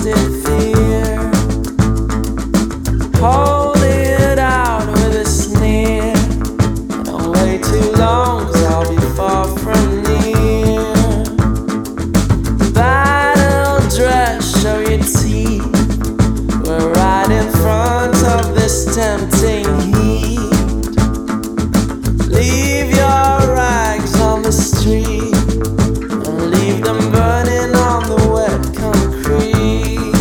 twisted fear. Hold it out with a sneer. Don't wait too long, 'cause I'll be far from near. Battle dress, show your teeth. We're right in front of this tempting heat. Leave your rags on the street and leave them burning on the wet concrete.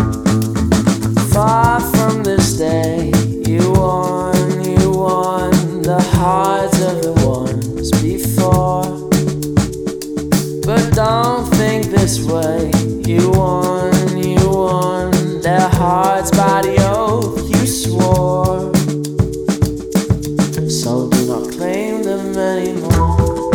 Far from this day, you won the hearts of the ones before. But don't think this way, you won their hearts by the oath you swore. So do not claim them anymore.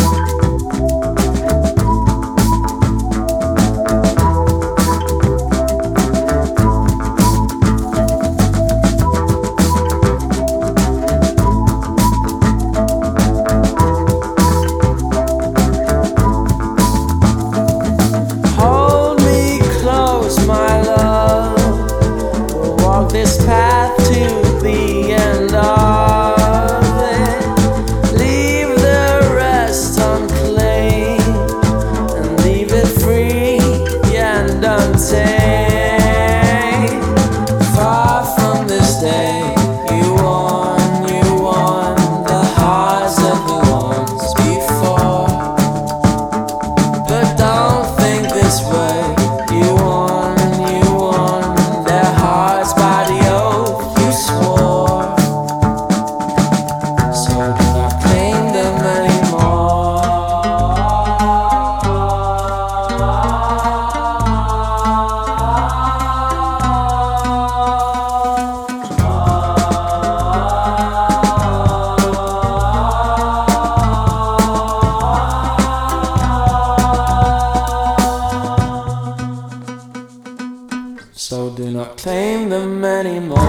Hold me close, my love. We'll walk this path to the end of it. Leave the rest unclaimed and leave it free and untamed. Far from this day, you won the hearts of the ones before. But don't think this way, you won their hearts by the oath you swore. So do not claim them anymore. So do not claim them anymore.